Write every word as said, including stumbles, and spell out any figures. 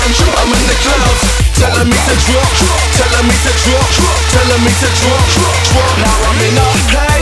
I'm in the clouds, telling me to drop, telling me to drop, telling me to drop, drop. Now I'm in a place